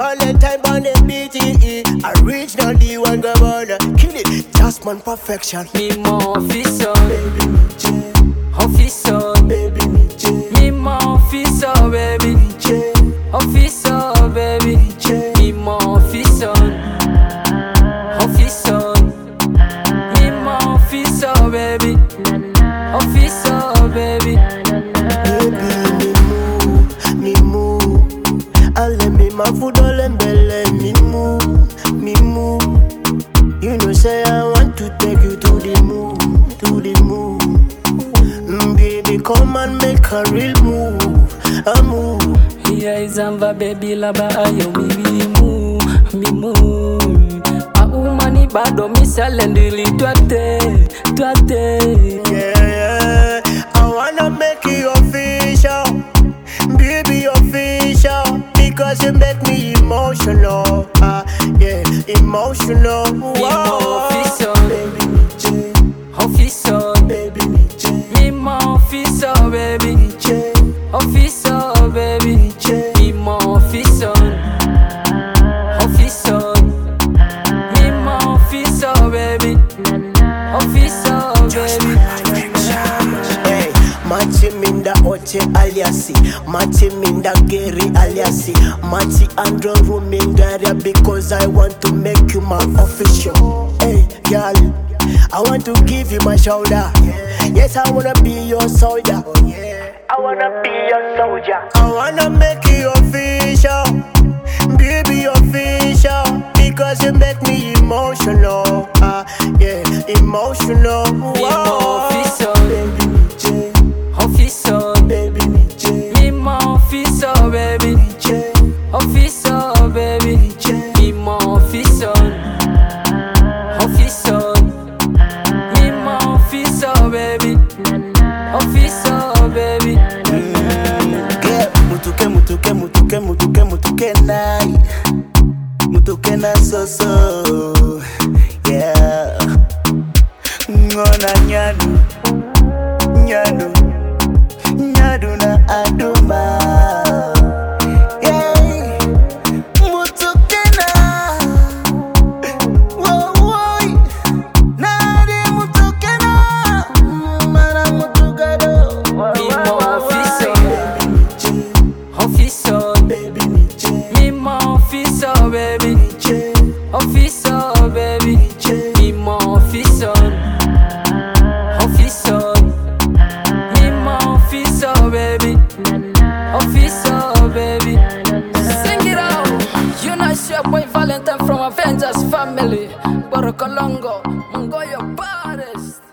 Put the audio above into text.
All the time on the BTE. Original D1 Gabona. Kill it, just man perfection. Me more officer, Baby me J, officer, baby me J, me more officer, baby, me J, officer, baby, me J. me more officer, officer, me more officer, baby, officer, baby. Baby me move. Ale me ma fudole mbele me move. You know say I want to take you to the moon, baby come and make a real move, a move. Here is Amba baby laba ayo mi move. A umani bado mi salendili twate. Yeah, I wanna make you official, baby official, because you make me emotional, yeah, emotional. Me more officer, Baby me J, officer, baby me J, me more officer, baby, me J, officer, baby, me J. me more officer, officer, me more officer, baby, officer, baby. Hey, Machi minda oche aliasi, Machi minda geri aliasi, Machi andro rumindaria because I want to make you my official. Hey, girl, I want to give you my shoulder. Yes, I wanna be your soldier. I wanna be your soldier. I wanna make you official, baby official, because you make me emotional. Yeah, emotional. Me more officer, Baby me J, officer, baby me J, me more officer, baby, me J, officer, baby, me J. me more officer, officer, me more officer, baby, officer, baby. Yeah, mutuke nai, mutuke na so. Yeah, ngona nyadu na aduma. Yeah, mutuke na, woy, nadi mutuke na, mara mutukado. Me more officer, Baby me J, officer, baby me J, me more officer, baby, me J, officer, baby, me J. me more officer, officer, me more officer, baby, officer, baby. Sing it out. You know it's your boy Valentine from Avengers family. Borokolongo, Mongoyo baddest.